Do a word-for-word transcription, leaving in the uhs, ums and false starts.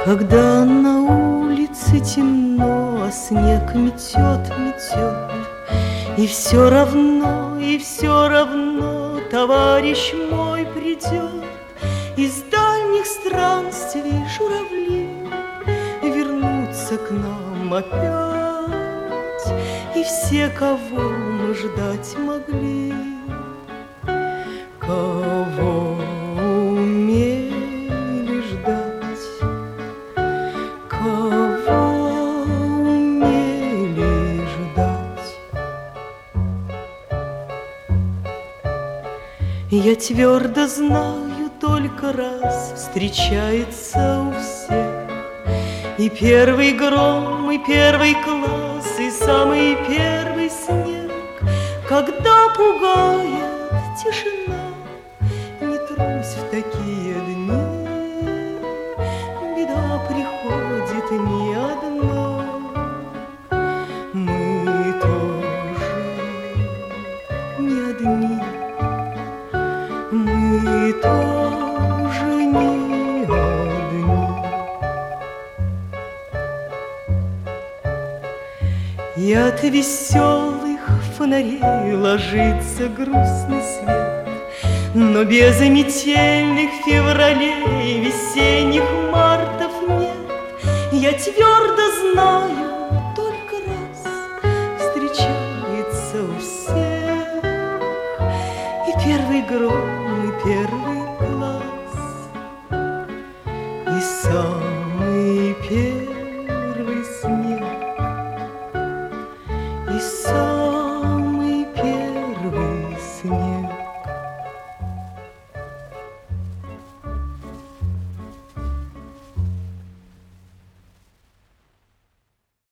Когда на улице темно, а снег метет, метет, и все равно, и все равно товарищ мой придет. Из дальних странствий журавли вернутся к нам опять, и все, кого мы ждать могли, кого умели ждать, кого умели ждать. Я твердо знаю, только раз встречается у всех и первый гром, и первый класс, и самый первый снег. Когда пугает тишина, не трусь в такие дни, беда приходит не одна. Мы тоже не одни, мы тоже не одни. И от веселых фонарей ложится грустный свет, но без метельных февралей, весенних мартов нет. Я твердо знаю, только раз встречается у всех и первый гром, и первый класс, и сам